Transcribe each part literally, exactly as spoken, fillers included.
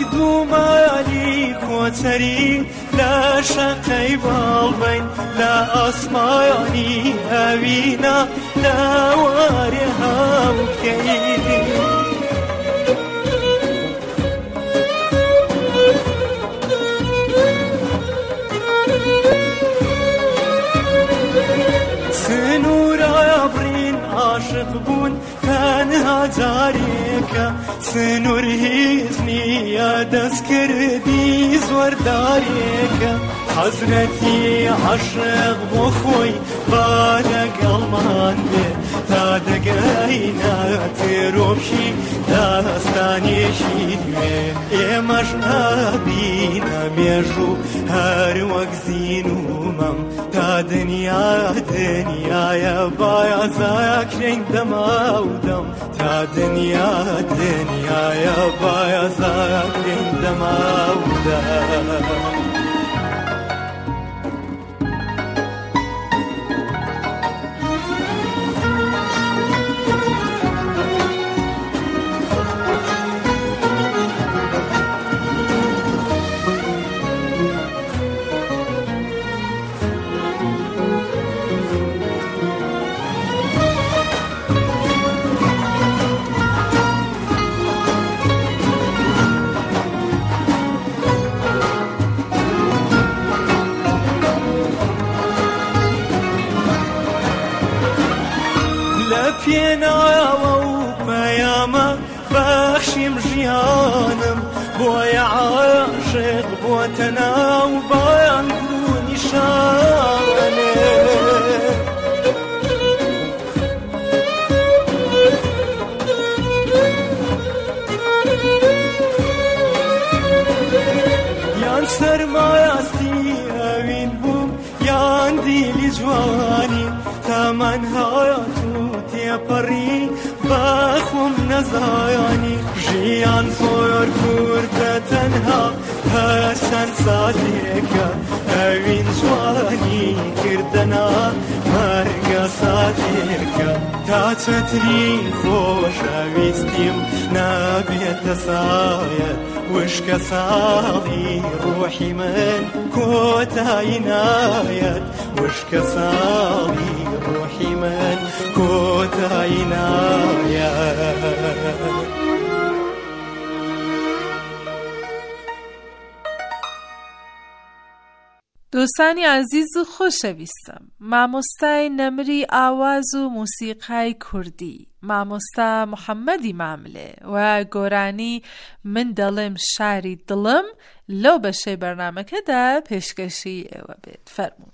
دومانی کوتری لا شقی بالبین لا اسمانی هوینا لا واری هم کی عاشق بون تنها جاريك سنور هيزني يا دست كردي زور داريك حضرتي عاشق بخوي بالك المان تا دقينا تروبشي داستاني شيدوي امش نبينا ميجو هر وقزينو مم تا دنيا دنيا يا بايا زاكرين دما ودم تا دنيا دنيا يا بايا زاكرين دما ودم لبينا وبياما بخشم جيانم بويا عاشق بوتنا وبيان كوني شانه يان سرمايستي اوين بوم يان ديلي جواني تمن هاتو تيبري بخوم نزاياني جيان صور كورت تنها هسن صاديك اوين جواني كردنا مرقى صاديك تا تتري خوش اويستيم نابيت سايا وشك صالي روحي من كوتا عنايات وشك صالي روحي من كوتا عنايات. دوستانی عزیز و خۆشەویستم، مامۆستای نەمری ئاواز و موسیقای کوردی مامۆستا محەممەدی ماملێ و گۆرانی من دەڵێم شاری دڵم لەو بەشەی بەرنامەکەدا پێشکەشی ئێوە بێت. فەرموون.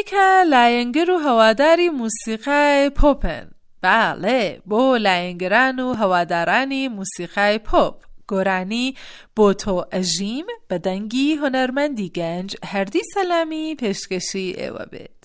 که لایەنگر و هەواداری موسیقای پۆپن. بەڵێ بۆ لایەنگەران و هەوادارانی موسیقای پۆپ گۆرانی بۆ تۆ ئەژیم بە دەنگی هونەرمەندی گەنج هەردی سەلامی پێشکەشی ئێوە بێت.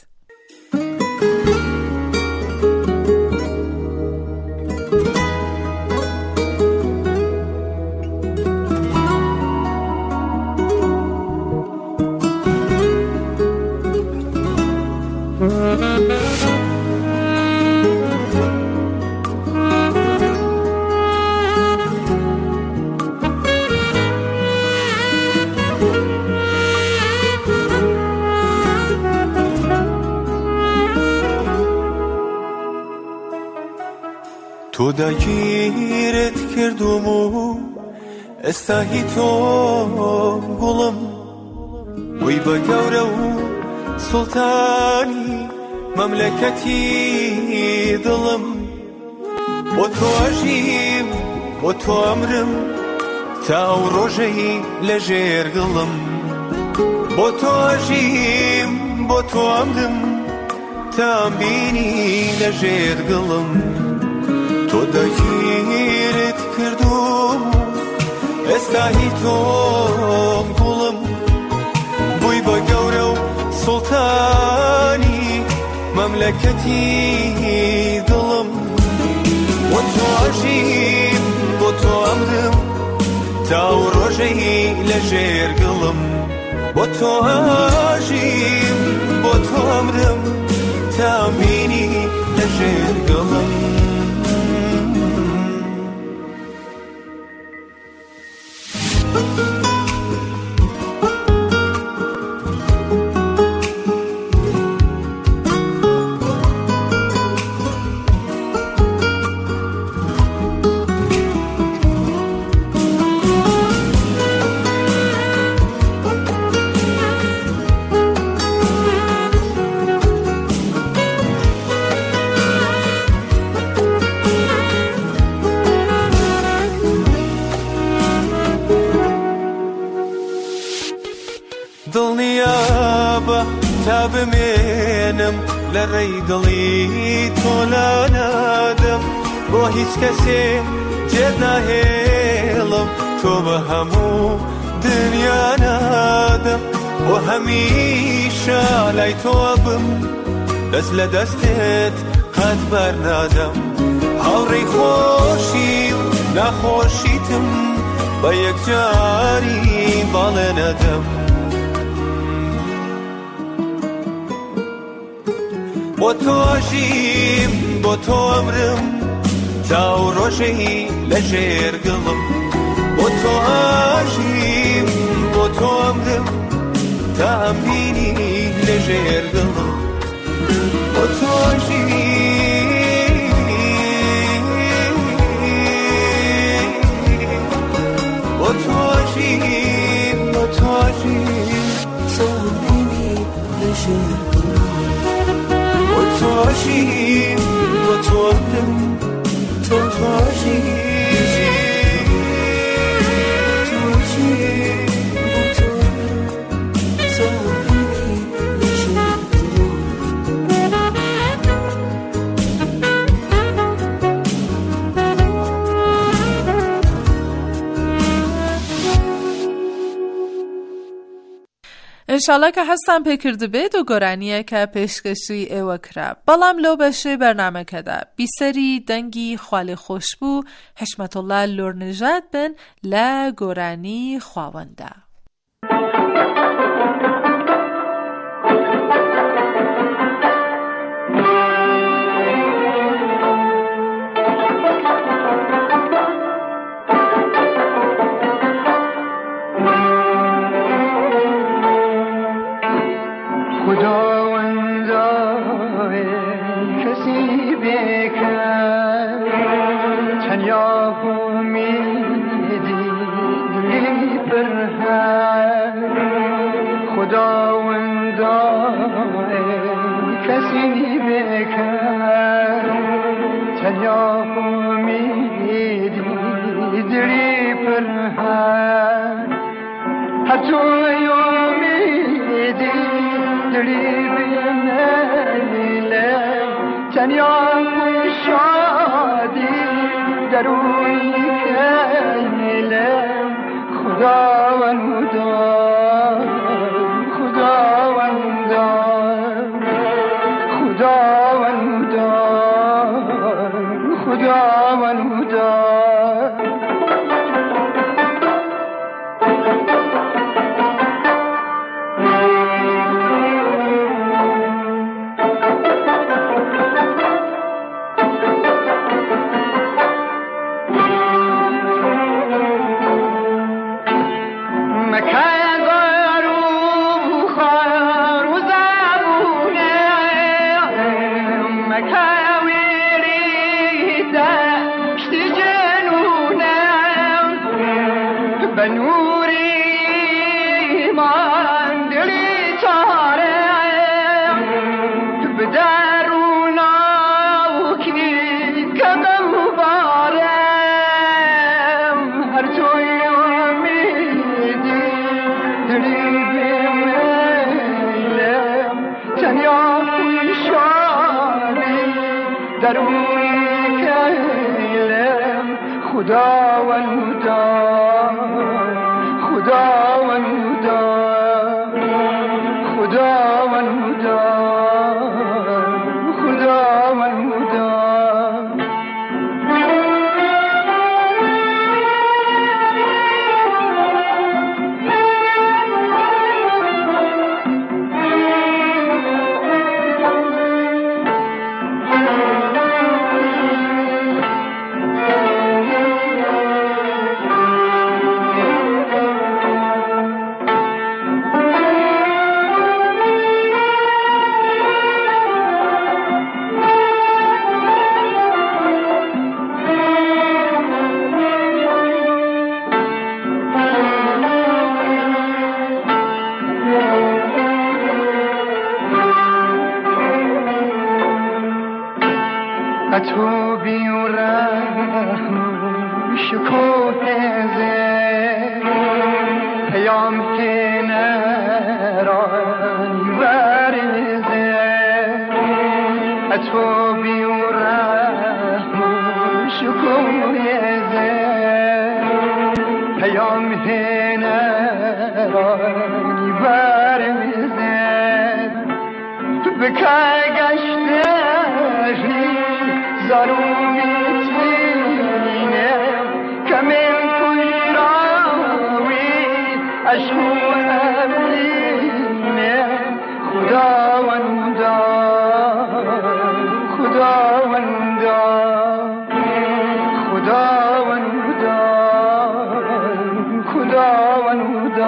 تو دەگیرت کردم و ئێستاهی تۆ گوڵم وەی بە گەورە و سوڵتانی مەملەکەتی دڵم بۆ تۆ ئەژیم بۆ تۆ ئەمرم تا ئەو ڕۆژەی لەژێر گڵم بۆ تۆ ئەژیم بۆ تۆ ئەمرم تا ئەمبینی لەژێر گڵم تۆ دەگیرت کردم و ئێستاهی تۆم گوڵم بووی بە گەورە و سوڵتانی مەملەکەتی دڵم بۆ تۆ ئەژیم بۆ تۆ ئەمرم تا ئەو ڕۆژەی لەژێر گڵم بۆ تۆ ئەژیم بۆ تۆ ئەمرم تا ئەمبینی لەژێر گڵم دڵنیابە تا بمێنم لە ڕێی دڵی تۆ لا نادەم بۆ هیچ کەسێ جێت ناهێڵم تۆ بە هەموو دنیا نادەم بۆ هەمیشە لای تۆ بم دەست لە دەستێت قەت بەرنادەم هاوڕێی خۆشی و ناخۆشیتم بە یەکجاری باڵێ نەدەم بۆ تۆ ئەژیم بۆ تۆ ئەمرم تا ئەو ڕۆژەی لەژێر گڵم بۆ تۆ ئەژیم بۆ تۆ ئەمرم تا ئەمبینی لەژێر گڵم بۆ تۆ ئەژیم بۆ تۆ ئەژیم بۆ تۆ ئەژیم تا ئەمبینی لەژێر تو عشیم و تو امرم تو تو عشیم تو عشیم و تو انشالله که هستم پێکرد بێت و گۆرانیە کە پێشکەشی ئێوە کرا. بەڵام لەو بەشەی بەرنامەکەدا بیسەری دەنگی خوالی خۆش بوو حشمەتوڵڵا لۆرنژاد بن لە گۆرانی خواوەندە. حتی یومی دی دلی بیم تنیا شادی درونی کلم خداوند خداوند خداوند خداوند درونی کلم خداوند خداوند خداوند خداوند تو بیورم شکوه زه پیام که نرانی ورزه تو بیورم شکوه زه پیام که نرانی ورزه بکه گشته ضروری تینه کمین کجراوی عشق و امینه خداوند خداوند خداوند خداوند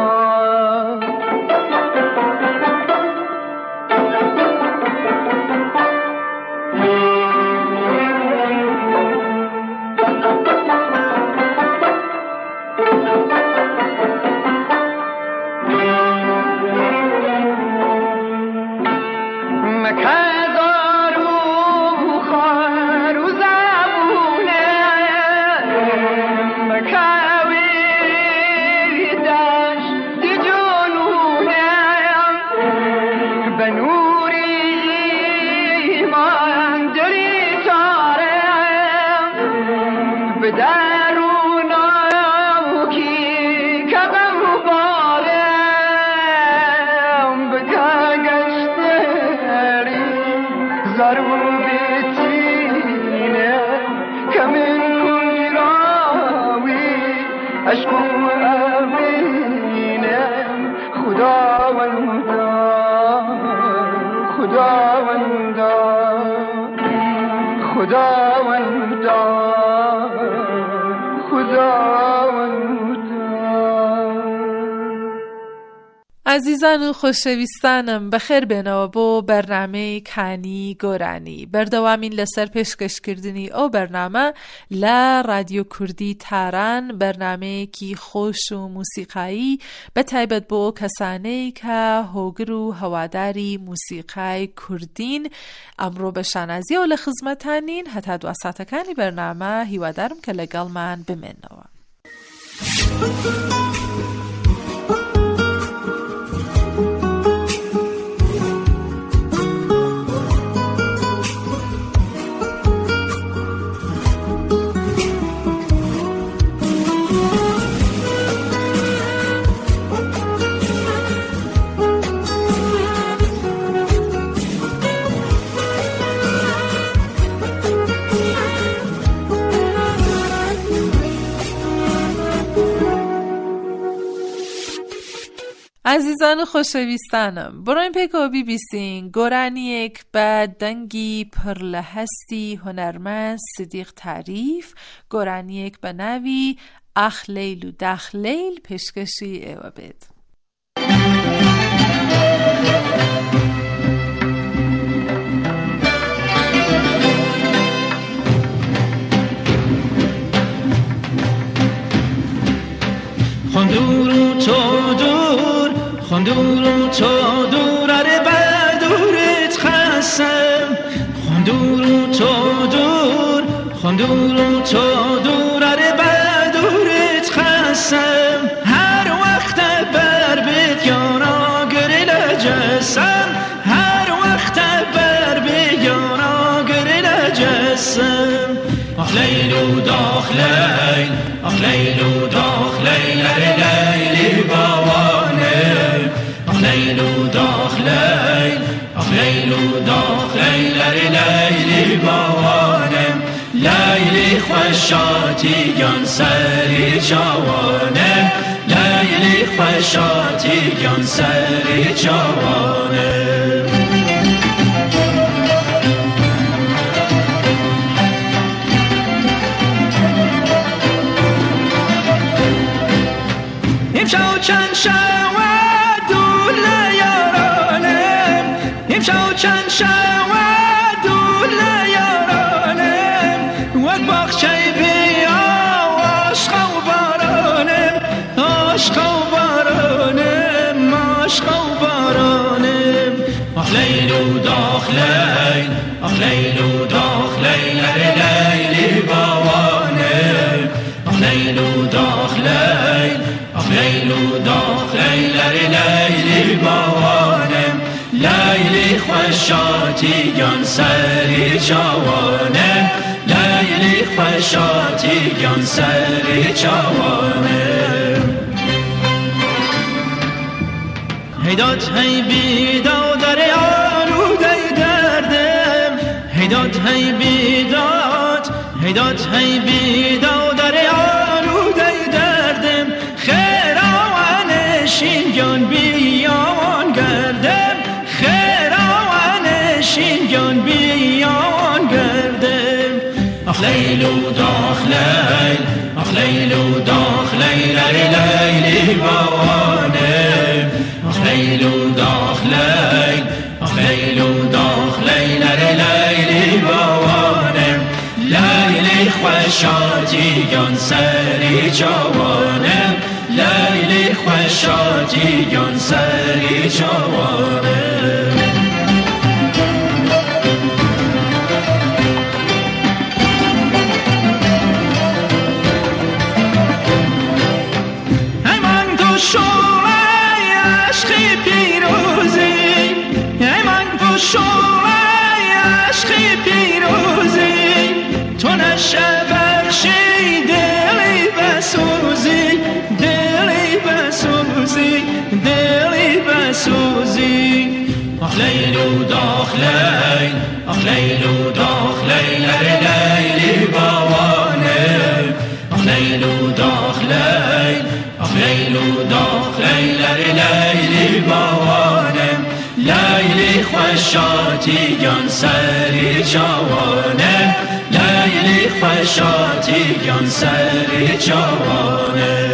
عزیزان و خۆشەویستانم بەخێر بێنەوە بۆ بەرنامەی کانی گۆرانی. بەردەوامین لەسەر پێشکەشکردنی ئەو بەرنامە لە رادیۆ کوردی تاران، بەرنامەیەکی خۆش و موسیقایی بە تایبەت بۆ کەسانەی کە هۆگر و هەواداری موسیقای کوردین. ئەمڕۆ بە شانازیەوە لە خزمەتانین. هەتا دوا ساتەکانی بەرنامە هیوادارم کە لەگەڵمان بمێنەوە. عزیزان خوشویستانم، برایم پیکو بی بیسین گۆرانیەک بە دەنگی پڕ لە هەستی هونەرمەند سیدیق تاریف، گۆرانیەک بە ناوی ئاخ لەیل و داخ لەیل پێشکەشی ئێوە بێت. خندور و تو دور، خندور و تو دور، اره بدورت خستم. خندور و تو دور، خندور و تو دور، اره بدورت خستم. هر وقت بر بیت یانا گریل جسم، هر وقت بر بیت یانا گریل جسم. آخ لیل و داخ لیل، آخ لیل و داخ لیل، اره لیلی باوانه. آخ لیل و داخ لیل، آخ لیل و داخ لیل، اره لیلی باوانه. لیلی خوشاتی گان سری جوانه، لیلی خوشاتی گان سری جوانه. امشو چند شود دول یارانم، امشو چند شود دول یارانم. وقت باخچه بیا عشق و بارانم، عشق و بارانم، عشق و بارانم. آخ لیل و داخ لیل، آخ لیل و داخ لیل، اره لیلی باوانه. آخ لیل و داخ لیل، آخ لیل و داخ لیل، اره لیلی باوانم. لیلی خوشاتی گان سری جوانه، لیلی خوشاتی گان سری جوانه. هیدات هی بیداد در آلوده دردم، هیدات هی بیداد، هیدات هی بیداد در آلوده دردم. خیراوان گان بیان گردم، خیراوان گان بیان گردم. آخ لیل و داخ لیل، آخ لیل و داخ لیل، اره لیلی باوانه. آخ لیل و داخ لیل، آخ لیل و داخ لیل، اره لیلی باوانه. لیلی خوشاتی گان سری جوانه، لیلی خوشاتی گان سری جوانه. ایمان تو شوی عشقی پیروزی، ایمان تو شوی عشقی پیروزی. تو نشه برشی دلی بسوزی، دلی بسوزی، دلی بسوزی. آخ لیل و داخ لیل، آخ لیل و داخ لیل، اره لیلی باوانه. آخ لیل و داخ لیل، آخ لیل و داخ لیل، اره لیلی باوانه. لیلی خوشاتی گان سری جوانه، لیلی خوشاتی گان سری جوانه.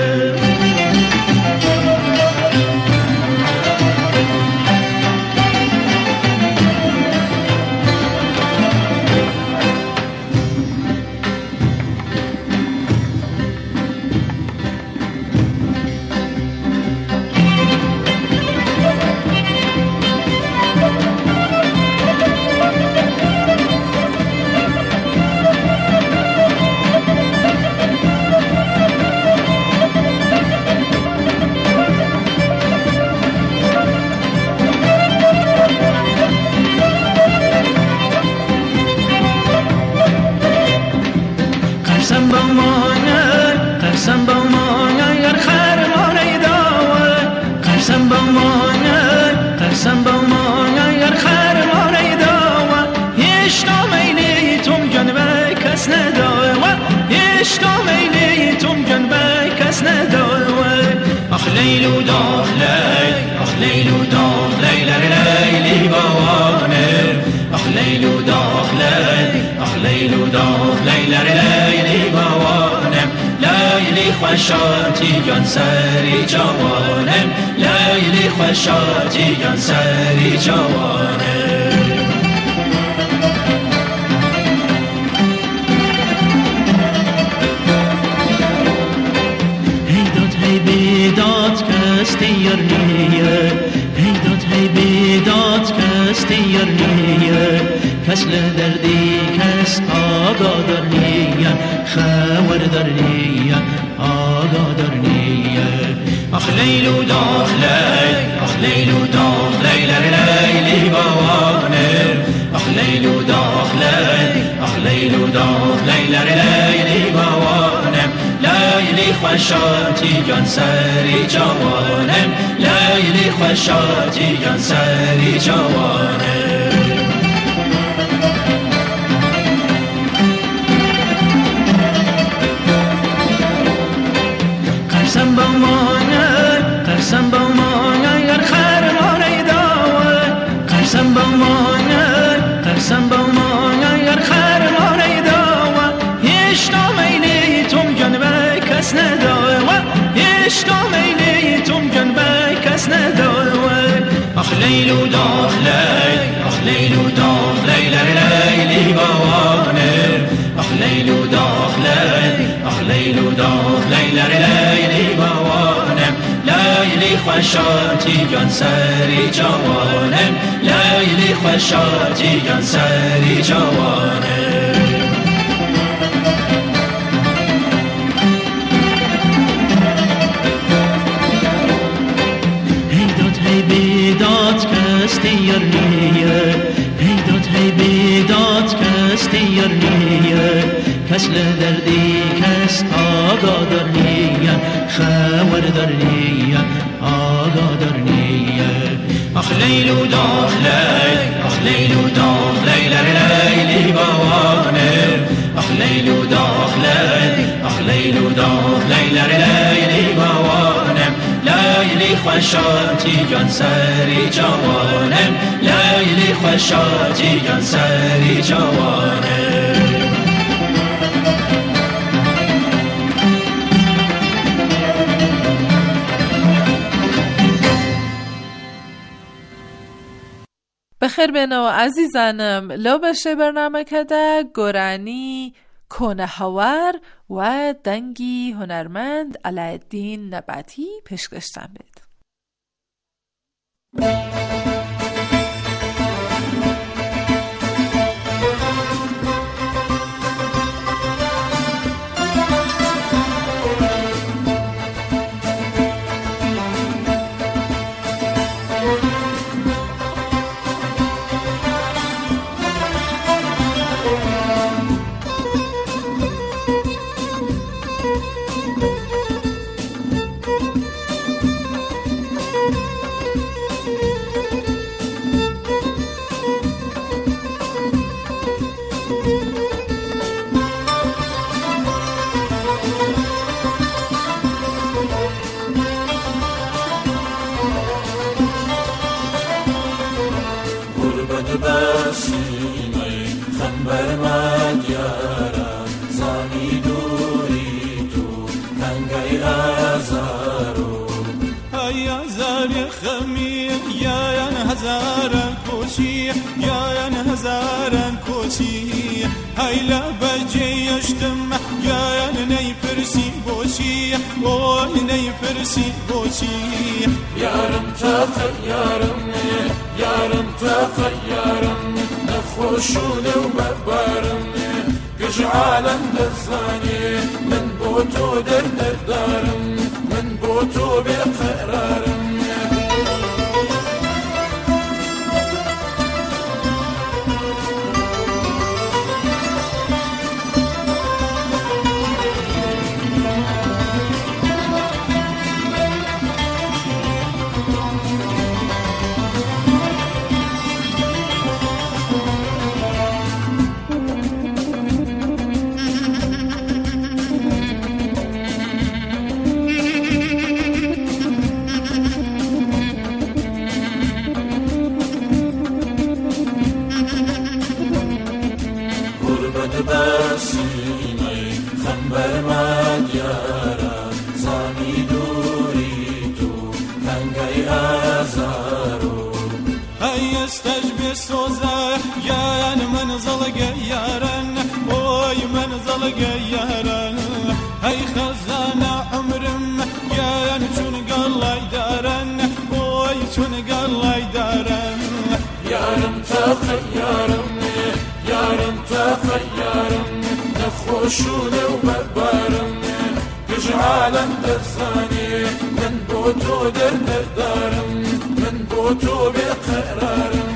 آخ لیلو داغ لیل آخ لیلو داغ لیل لیلی بوانم آخ لیلو داغ لیل آخ لیلو داغ لیل لیلی بوانم لیلی خوشاتی گان سری جوانم لیلی خوشاتی گان سری جوانم بیداد کست یارنیه هیداد هی بیداد کست یارنیه کس لدردی کس آگادار نیه خبردار نیه آگادار نیه آخ لیلو داغ لیل آخ لیلو داغ لیل لیلی بوانم آخ لیلو داغ لیل آخ لیلو داغ لیل لیلی بوانم لیلی خوشاتی گان سری جوانم لیلی خوشاتی گان سری جوانم قرسم با مانه قرسم با مانه یر خرمانه داوه قرسم با مانه قرسم با مانه یر خرمانه داوه هشتا میلی توم گن به کس نداوه هشتا میلی توم گن به کس نداوه آخ لیلو داغ لیل آخ لیلو داغ لیل لیلی بوانم آخ لیلو داغ لیل آخ لیلو داغ لیل لیلی بوانم لیلی خوشاتی گان سری جوانم لیلی خوشاتی گان سری جوانم بیداد کست یارنیه هیداد هی بیداد کست یارنیه کس لدردی کس آگادار نیه خبردار نیه آگادار نیه آخ لیلو داغ لیل آخ لیلو داغ لیل لیلی بوانم آخ لیلو داغ لیل آخ لیلو داغ لیل لیلی بوانم لیلی خوشاتی گان سری جوانم لیلی خوشاتی گان سری جوانم بخیر بینو عزیزانم لو بشه برنامه کده گورانی کنه هاور و دنگی هنرمند علایالدین نباتی پیشکشتن بید. هزاران کوچی هایلا بجیشتم یا نی پرسی بوچی وای نی پرسی بوچی یارم تا یارم یارم تا یارم نخوشون و ببارم گجعالم دزانی من بوتو در دارم من بوتو بقرارم سوزه گیان منزل گیارن اوی منزل گیارن ای خزانه عمرم گیان چون قلای دارن اوی چون قلای دارن یارم تاقی یارم یارم تاقی یارم نخوشونه و بربارم بجعالم دزاني من بوتو درد دارم من بوتو بقرارم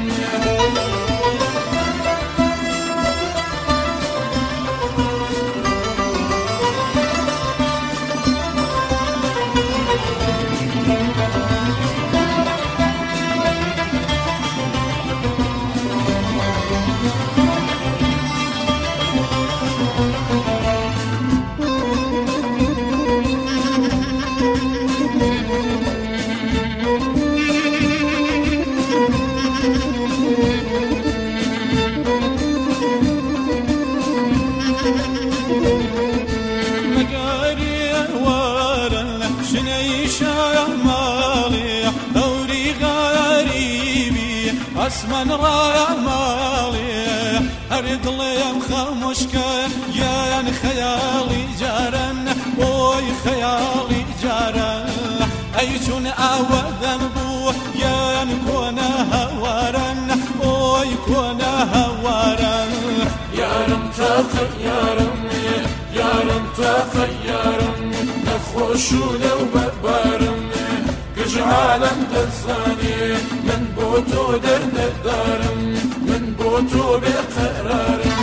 اسمن رايا مالي اريد ليم خاموشك يا خيالي جارن اوي خيالي جارن ايشون اودن بو يا كون هوارن اوي كون هوارن يا رم تخيرم يا رم تخيرم نخوشون وببارم جعالم دزاني من بوتو درد دارم من بوتو بقرارم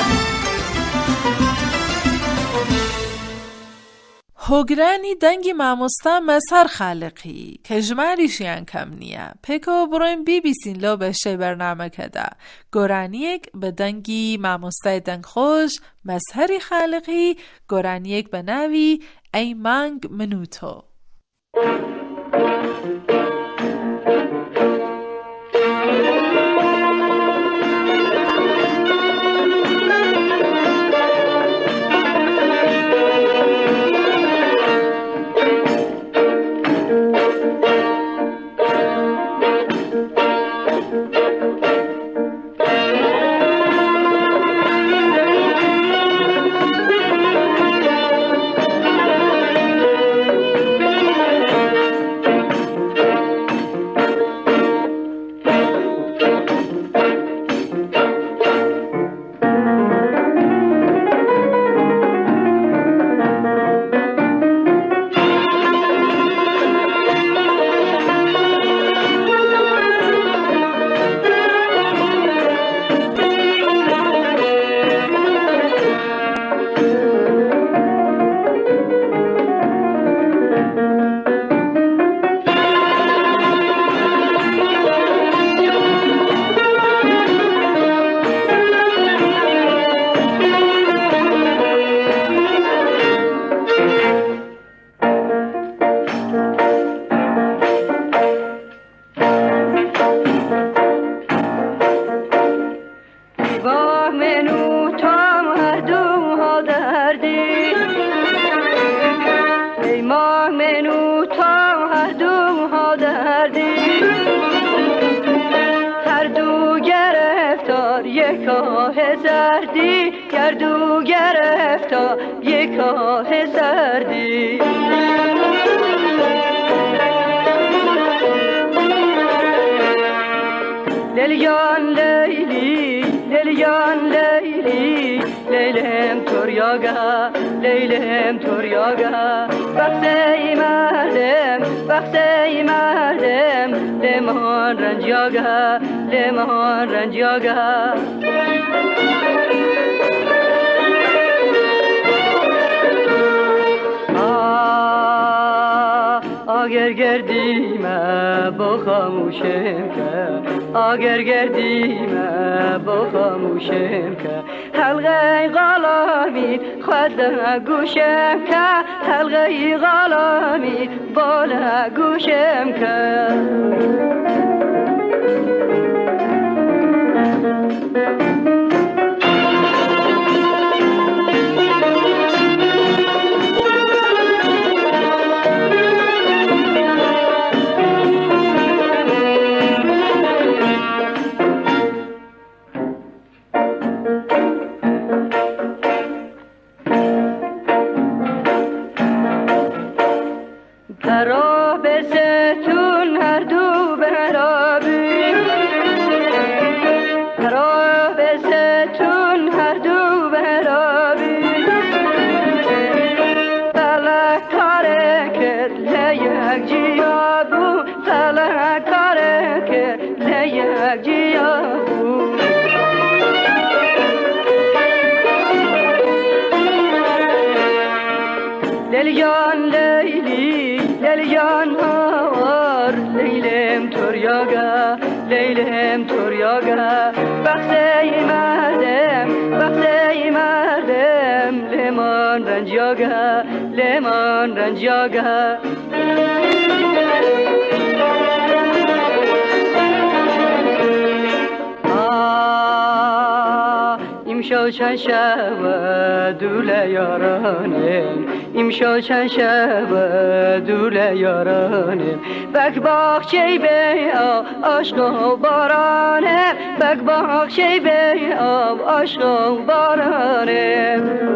هۆگرانی دەنگی مامۆستا مەسهەر خاڵقی کە ژماریشیان کەم نییە پێکەوە بڕۆین بیبیسین لەو بەشەی بەرنامەکەدا گۆرانیەک بە دەنگی مامۆستای دەنگخۆش مەسهەری خاڵقی گۆرانیەک بە ناوی ئەی مانگ من و تۆ. زردی گردو گرفتا یک آه زردی لیلیان لیلی لیلیان لیلی لیلم توریاگا لیلم توریاگا بخشی مردم بخشی مردم لمان رنجاگا لمان رنجاگا اگر گردیمه با خاموشم که اگر گردیمه با خاموشم که حلقه غلامی خود گوشم که حلقه غلامی بالا گوشم که به ستون هر دو برابی هر به ستون هر دو برابی فلک کاره که لیک جیابو فلک کاره که لیک جیابو لیلیان لیلی لیلیان هوار لیلم توریاگا لیلم توریاگا بخشی مردم بخشی مردم لیمان رنجیاگا لیمان رنجیاگا امشو چند شب دوله یارانم امشو چند شب دوله یارانم بک باغچه به آب عشق و بارانم بک باغچه به آب عشق و بارانم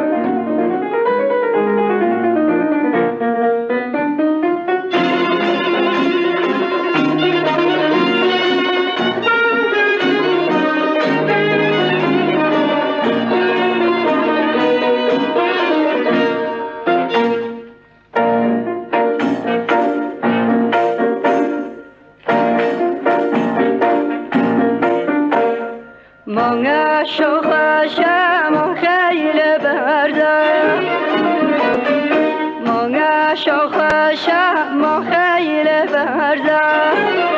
många tjockar och hejle bärdar många tjockar och hejle bärdar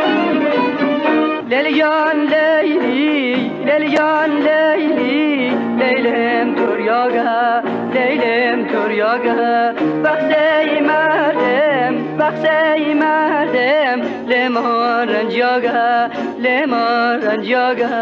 Lelian leyli Lelian leyli Leylem turyaga Leylem turyaga Baksey merdem Baksey merdem Leman ranjaga Leman ranjaga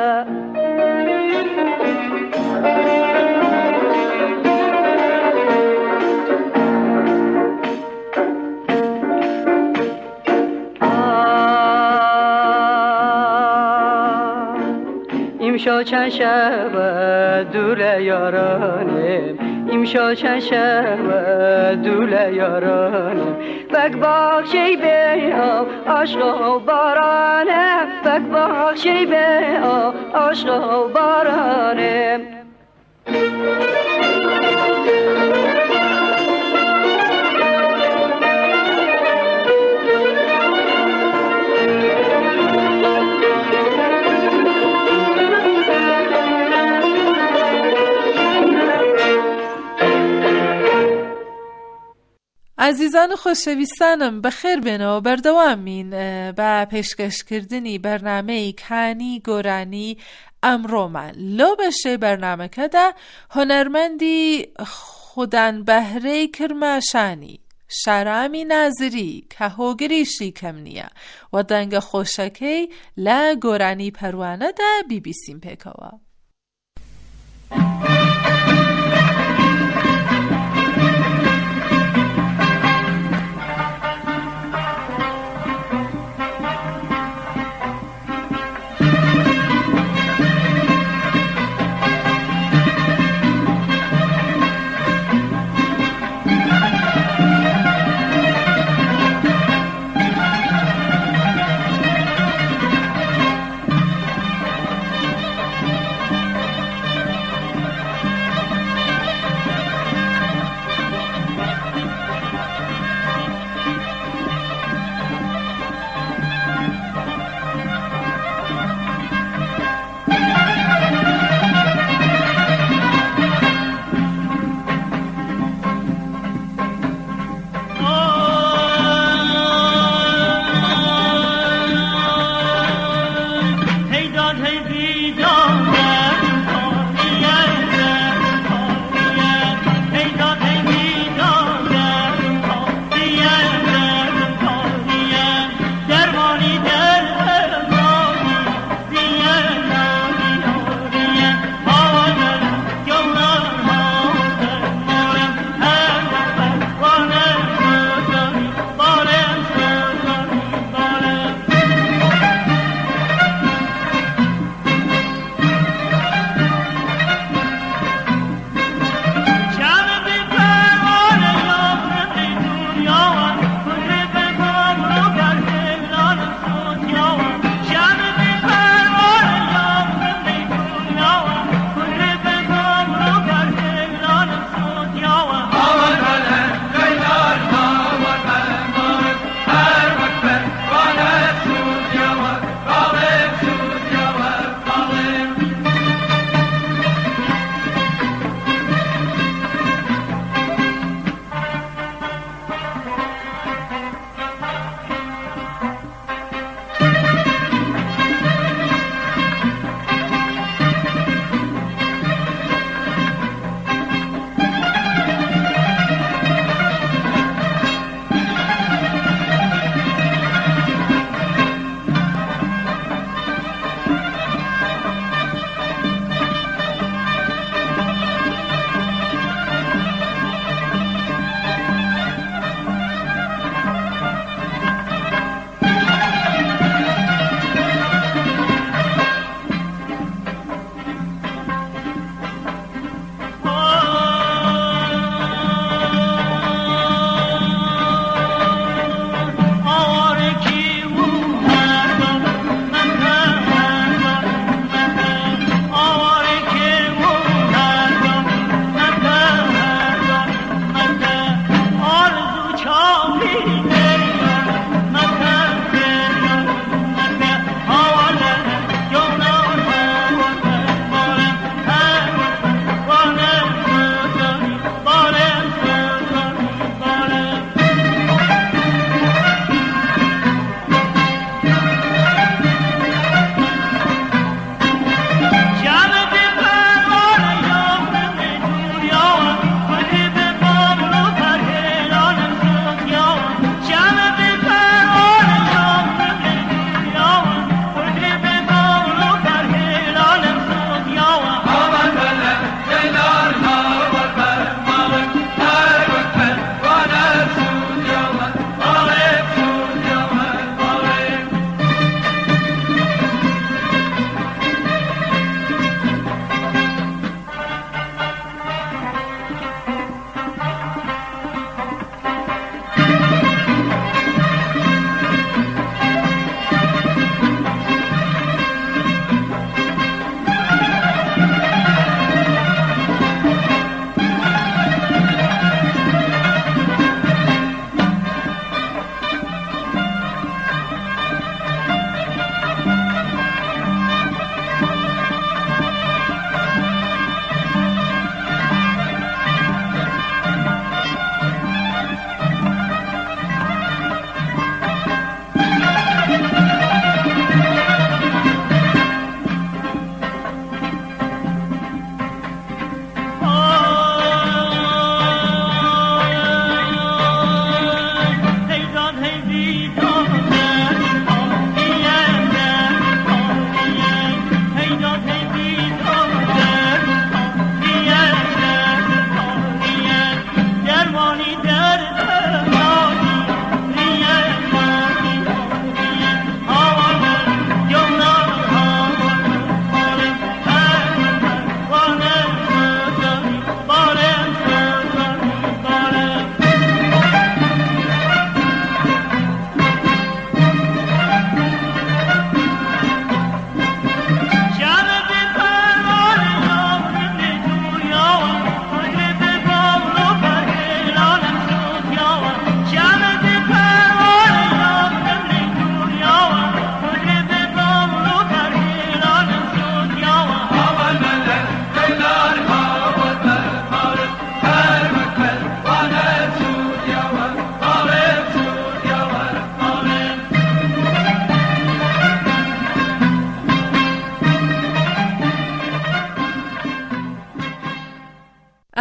امشو چند شب دوله یارانم امشو چند شب دوله یارانم بک باغچه به آب عشق و بارانم بک باغچه به آب عشق و بارانم عزیزان خۆشەویستانم بەخێر بێنەوە بەردەوامین بە پێشکەشکردنی بەرنامەی کانی گۆرانی ئەمڕۆمان لەو بەشەی بەرنامەکەدا هۆنەرمەندی خودانبەهرەی کرماشانی شارامی نازری کە هۆگریشی کەم نییە و دەنگە خۆشەکەی لە گۆرانی پەروانەدا بیبیسیم پێکەوە.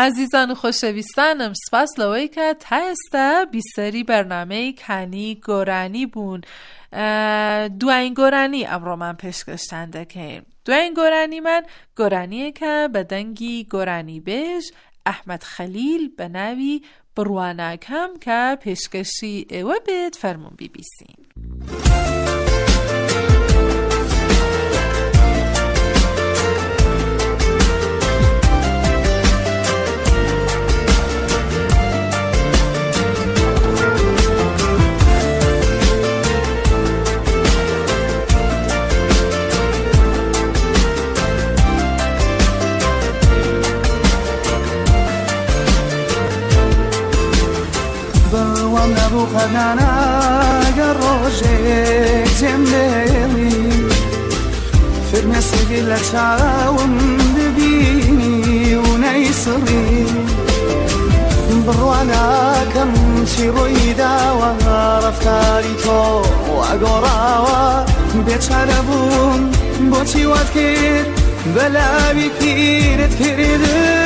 ئازیزان و خۆشەویستانم، سپاس لەوەی کە تا ئێستا بیسەری بەرنامەی کانی گۆرانی بوون. دوایین گۆرانی ئەمڕۆمان پێشکەشتان دەکەین. دوایین گۆرانیمان گۆرانیە کە بە دەنگی گۆرانی بێژ ئەحمەد خەلیل بە ناوی بڕواناکەم کە پێشکەشی ئێوە بێت فەرموون بیبیسین. خەنانە گەر ڕۆژێک جێم لێڵی فرمێسێکی لە چاوم ببینی و نەیسڕی بڕواناکەم چی ڕووی داوە ڕەفتاری تۆ وەگۆڕاوە بێچارە بووم بۆچی وات کرد بەلاوی پیرت کرد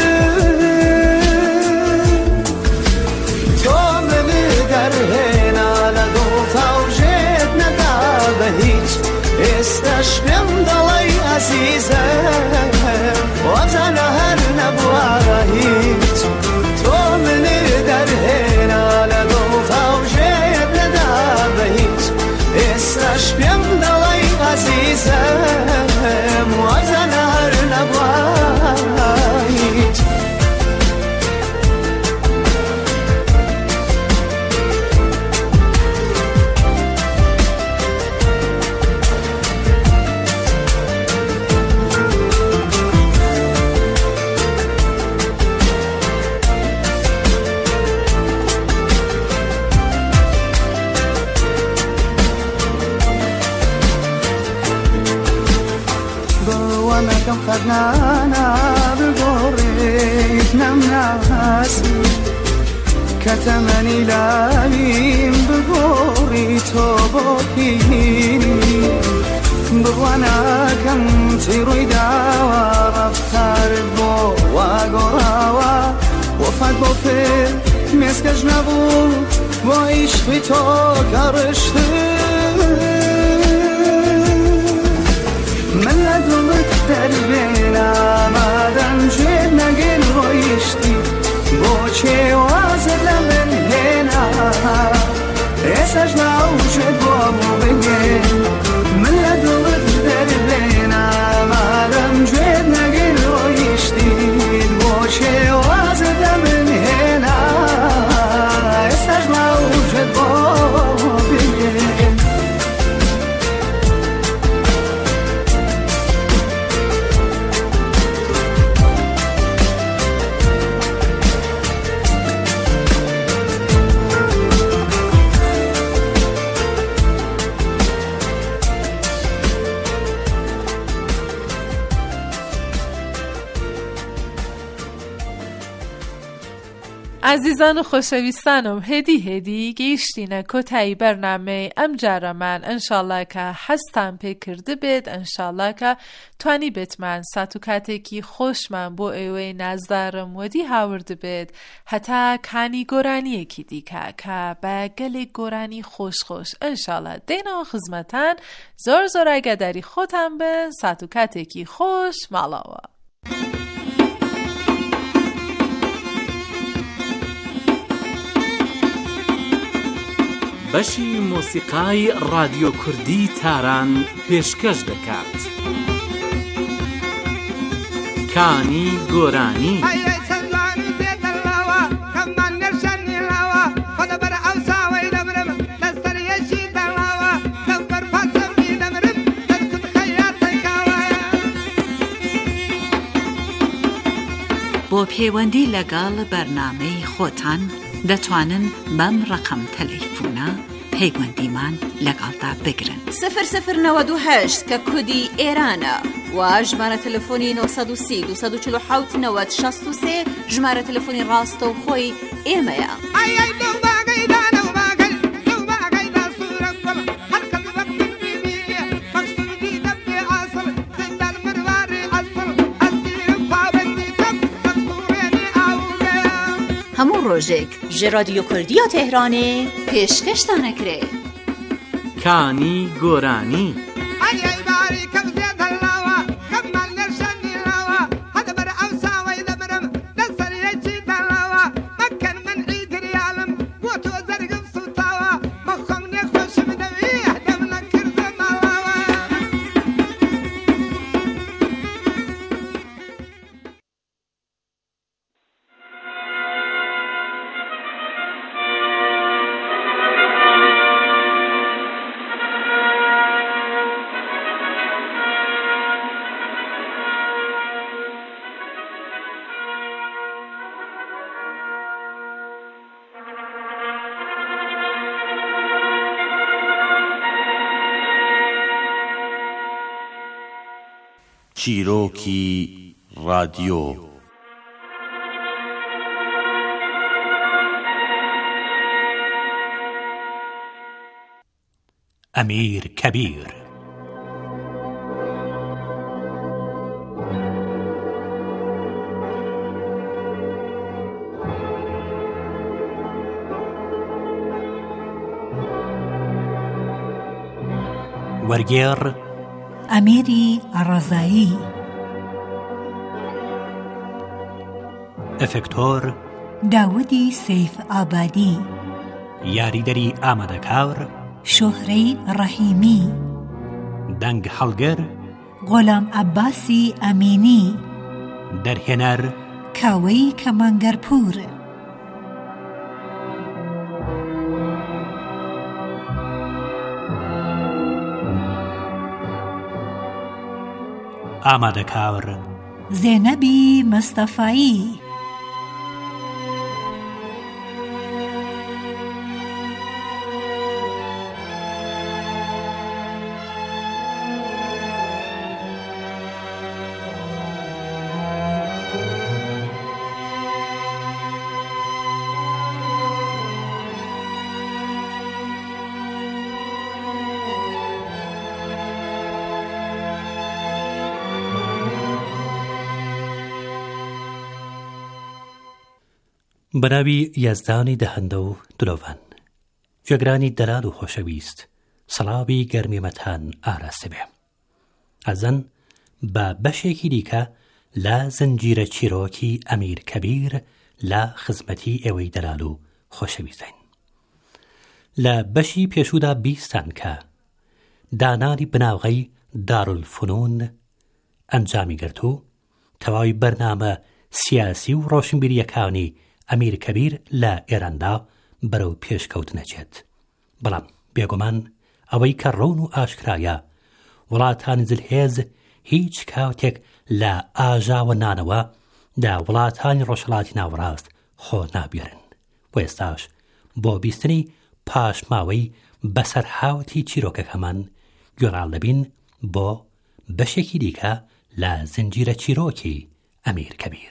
دەرهێنا لە دڵتا و ژێت نەدا بە هیچ ئێستاش پێم دەڵێی ئەزیزە وەزانە هەر نەبووە هیچ تۆ منی دەرهێنا لە دڵتا و ژێت نەدا بە هیچ ئێستاش پێم دەڵێی ئەزیزە وەزانە هەر نەبووە هیچ کەم خەرنانە بگۆڕێت نەمناسی کە تەمەنی لاویم بگۆڕی تۆ بۆ پینی بڕواناکەم چی ڕووی داوە ڕەفتارت بۆ واگۆڕاوە وەفات بۆ فێر مێسکەش نەبوو بۆ عیشقی تۆ کە ڕشتر من لە دڵت دەربێنا مادەم ژێر نەگەن ڕۆیشتی بۆچێ وازت لە من هێنا ئێسەش ناوژێت بۆ بگێن من لە دڵت دەربێنا مادەم ژێر نەگەن ڕۆیشتی بۆچێ وازت لە من هێنا ئێسەش ناوژێت بۆ بگێن عزیزان و خۆشەویستانم، هێدی هێدی گەیشتینە کۆتایی بەرنامەی ئەم جارەمان. ئەنشاڵڵا کە حەستان پێ کرده بێت، ئەنشاڵڵا کە توانی بێتمان سات و کاتێکی خۆشمان بۆ ئێوەی نازدارم وەدی هاورد بێت هەتا کانی گۆرانیەکی دیکە کە بە گەلێک گۆرانی خۆش خۆش ئەنشاڵڵا دێنەوە خزمەتان. زۆر زۆر ئاگاداری خۆتان بن، سات و کاتێکی خۆش ماڵەوە. بەشی مۆسیقای رادیۆ کوردی تاران پێشکەش دەکات. کانی گۆرانی. بۆ پەیوەندی لەگەڵ بەرنامەی خۆتان دەتوانن بەم ڕقم تەلەیفۆنە پەیوەندیمان لەگەڵدا بگرن. سفر سفر نەوەد و هەشت کە کودی ئێرانە و ژمارە تەلەفۆنی نۆ سەد و سی دوو سەد و چل و حەوت نەوەد شەست و سێ ژمارە تەلەفۆنی ڕاستە و خۆی ئێمەیە. ڕۆژێک ji رادیۆ کوردیە تهرانê پێشکەشتانە کرێ. کانی گۆرانی. چیرۆکی رادیۆ. ئەمیر کەبیر. وەرگێڕ ئەمیری ڕەزایی. ئەفێکتۆر داودی سەیف ئابادی. یاریدەری ئامادەکار شۆهرەی ڕەحیمی. دەنگ هەڵگر غۆلام عەباسی ئەمینی. دەرهێنەر کاوەی کەمانگەرپور. ئامادەکار زێنەبی مەستەفایی. بەناوی یازدانی دەهەندە و دلۆڤان. گوێگرانی دەرال و خۆشەویست، سەڵاوی گەرمیمەتان ئاراستە بێ. ئەزەن بە بەشێکی دیکە لە زنجیرە چیرۆکی ئەمیر کەبیر لە خزمەتی ئێوەی دەرال و خۆشەویستین. لە بەشی پێشودا بیستان کە دانانی بناوغەی دارولفنون ئەنجامی گرت و تەواوی بەرنامە سیاسی و ڕۆشنبیریەکانی ئەمیر کەبیر لە ئێراندا بەرەو پێشکەوت نەچێت. بەڵام بێگومان ئەوەی کە ڕۆن و ئاشکرایە وڵاتانی جلهێز هیچ کاوتێک لە ئاژاوە نانەوە دا وڵاتانی ڕۆژهەڵاتی ناوەڕاست خۆ نابێرن. بۆ ئێستاش بۆ بیستنی پاشماوەی بەسەرهاوتی چیرۆکەکەمان گوێڕال دەبین بۆ بەشێکی دیکە لە زنجیرە چیرۆکی ئەمیر کەبیر.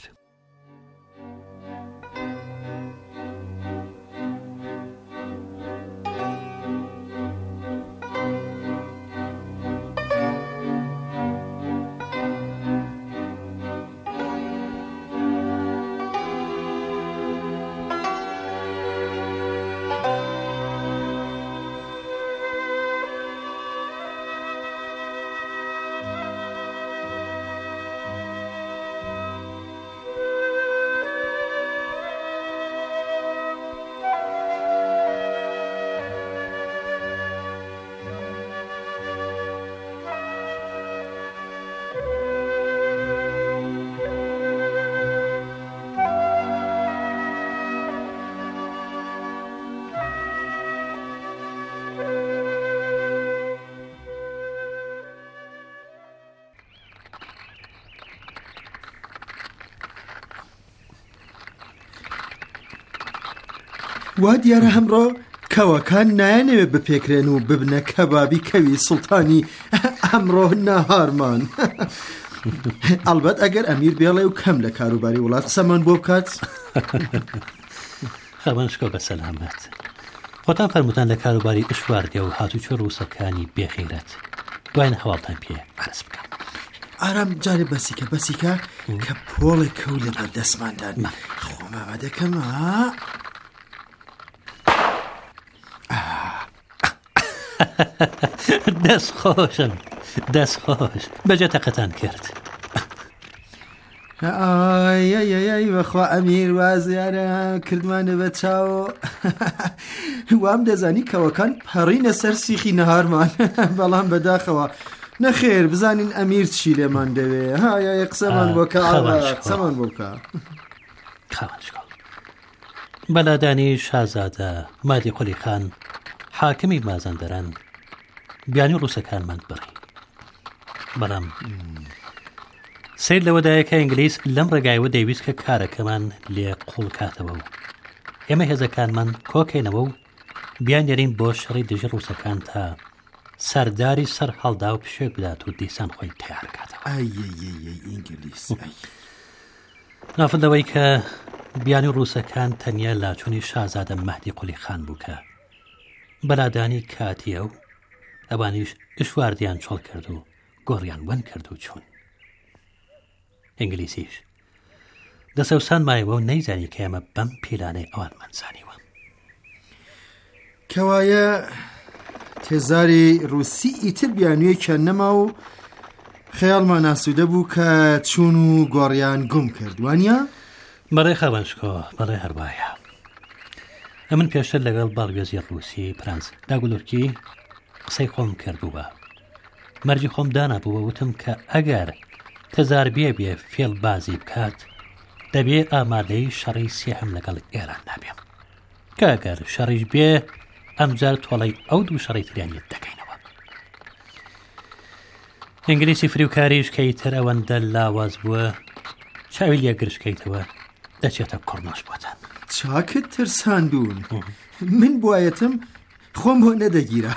وا دیارە هەمڕۆ کەوەکان نایانەوێت بپێکرێن و ببنە کەبابی کەوی سوڵتانی ئەمڕۆ ناهارمان. ئەلبەت ئەگەر ئەمیر بێڵێ و کەم لە کاروباری وڵات سەمان بۆ بکات. خەبان شکۆ بە سەلامەت. خۆتان فەرموتان لە کاروباری ئشواردێ و هاتوچۆ ڕووسەکانی بێخەیرەت دوایە هەواڵتان پێ عەرز بکەم. ئارام جارێ بەسیکە بەسیکە کە پۆڵێک کەوت لە بەردەستماندان. ماما دەکەم ها دەست خۆشم دەست خۆش بەجێ تەقەتان کرد. ئای بەخوا ئەمیر وازیارە کردمانە بە چاوە وام دەزانی کەوەکان پەڕینە سەر سیخی نەهارمان بەڵام بەداخەوە نەخێر بزانین ئەمیر چی لێمان دەوێ هایە قسەمان بۆکە قسەمان بۆکە بەلادانی شازادە مادی قولی خان حاکمی مازەندەران بیانی ڕووسەکانمان بڕی بەڵام سیر لەوەدایە کە ئینگلیس لەم ڕێگایەوە دەیویست کە کارەکەمان لێ قوڵ کاتەوە و ئێمە هێزەکانمان کۆکەینەوە و بیان دێرین بۆ شەڕی دژی ڕووسەکان تا سەرداری سەر هەڵدا و پشێک بدات و دیسان خۆی تیار کاتەوە. ئینگلیس نافندەوەی کە بیانی ڕووسەکان تەنیا لاچوونی شازادە مەهدی قولی خان بوو کە بەلادانی کاتیە و ئەوانیش ئشواردیان چۆڵ کرد و گۆڕیان ون کرد و چوون. ئینگلیسیش دەسەوسان مایەوە و نەیزانی کە ئێمە بەم پیلانەی ئەوانمانزانیوە. کەوایە تێزاری ڕووسی ئیتر بیانوویەکیان نەما و خەیاڵمان ئاسوودە بوو کە چوون و گۆڕیان گوم کردوانە؟ بەڕێ خەوەنشکۆ بەڕێ هەروایە. ئەمن پێشتر لەگەڵ باڵگوێزی ڕووسی پرانس داگولورکی قسەی خۆم کردووە. مەرجی خۆم دانابووە وتم کە ئەگەر تەزار بێ بێ فێڵ بازی بکات دەبێ ئامادەی شەڕی سێهم لەگەڵ ئێران نابێم کە ئەگەر شەڕیش بێ ئەمجار تۆڵەی ئەو دوو شەڕی تریانیت دەکەینەوە. ئینگلیسی فریوکاریش کەیتر ئەوەندە لاواز بووە چاوی لێ گرشکەیتەوە دەچێتە کوڕناش بۆتان. چاکت ترساندون من بوایەتم خۆم بۆ نەدەگیرە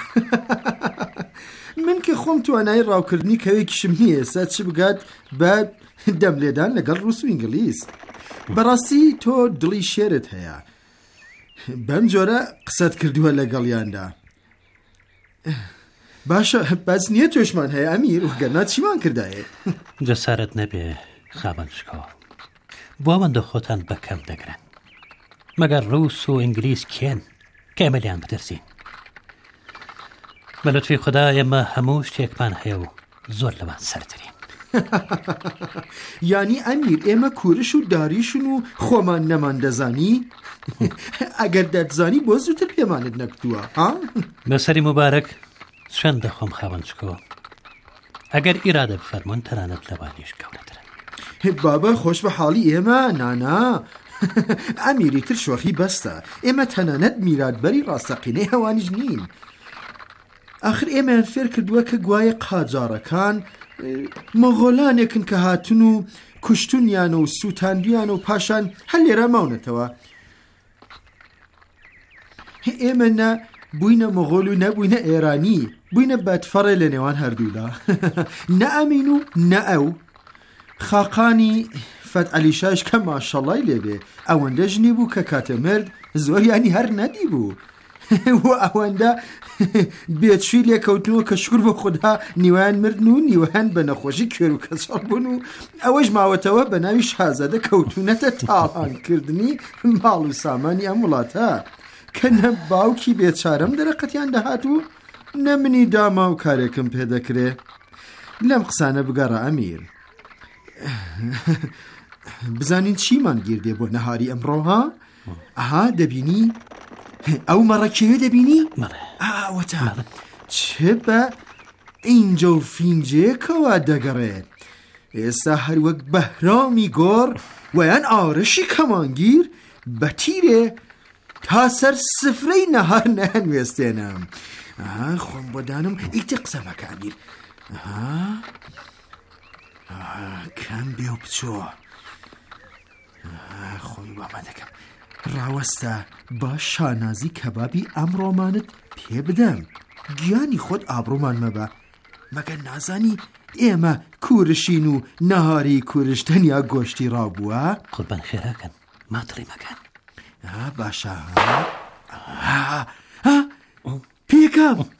من کە خۆم توانای ڕاوکردنی کەوێکیشم نییە سا چ بگات بە دەم لێدان لەگەڵ ڕووس و ئینگلیس. بەڕاستی تۆ دڵی شێرت هەیە بەم جۆرە قسەت کردووە لەگەڵیاندا. باشە باز نییە تۆشمان هەیە ئەمیر وگەرنا چیمان کردایە؟ جەسارەت نەبێ خاوەنشکۆ بۆ ئەوەندە خۆتان بەکەم دەگرن مەگەر ڕووس و ئینگلیس کێن کە ئێمە لیان بترسین. بە لەتفی خوددا ئێمە هەموو شتێکمان هەیە و زۆر لەوان سەرترین. یانی ئەمیر ئێمە کوورش و داریشن و خۆمان نەمان دەزانی؟ ئەگەر دەتزانی بۆ زووتر پێمانت نەکردووە ها؟ بەسەری مبارەک سوێن دەخۆم خاوەنشکۆ ئەگەر ئیرادە بفەرمۆن تەنانەت لەوانیش گەورەترن. بابە خۆش بە حاڵی ئێمە نانا ئەمیری تر شۆخی بەستە ئێمە تەنانەت میراتبەری ڕاستەقینەی هەوانیش نین. ئاخر ئێمەیان فێر کردووە کە گوایە قاجارەکان مۆغۆلانێکن کە هاتون و کوشتونیان و سووتاندیان و پاشان هەر لێرە ماونەتەوە. ئێمە نە بووینە مۆغۆل و نەبووینە ئێرانی بووینە بەدفەڕێ لە نێوان هەردوودا نە ئەمین و نە ئەو. خاقانی فەت عەلیشاش کە ماشەڵای لێبێ ئەوەندە ژنی بوو کە کاتە مرد زۆریانی هەر نەدی بوو و ئەوەندە بێچوی لێکەوتنەوە کە شکر بۆ خوددا نیوان مردن و نیوان بە نەخۆشی کوێر و کەسەڵ بوون و ئەوەش ماوەتەوە بە ناوی شازادە کەوتونەتە تاڵانکردنی ماڵ و سامانی ئەم وڵاتە کە نە باوکی بێچارەم دەرەقەتیان دەهات و نە منی داما و کارێکم پێدەکرێ. لەم قسانە بگەڕە ئەمیر بزانین چیمان گیردێ بۆ نەهاری ئەمڕۆها؟ ئەها دەبینی ئەو مەڕەکێوێ دەبینی؟ ئاوەتە چ بە ئینجە و فینجێکەوە دەگەڕێت ئێستا هەروەک بەهرامی گۆڕ ویان ئارەشی کەمانگیر بە تیرێ تا سەر سفرەی نەهار نەهەنوێستێنم. خۆم بۆ دانم ئیتر قسە مەکە ئەمیر کەم بێ و بچۆ خۆی وامە دەکەم ڕاوەستە باش شانازی کەبابی ئەمڕۆمانت پێ بدەم گیانی خۆت ئابڕۆمان مەبە مەگەر نازانی ئێمە کوورشین و نەهاری کوورش تەنیا گۆشتی ڕابووە؟ قوربان خێراکەن ماتڕی مەکەن. باشە پێکەم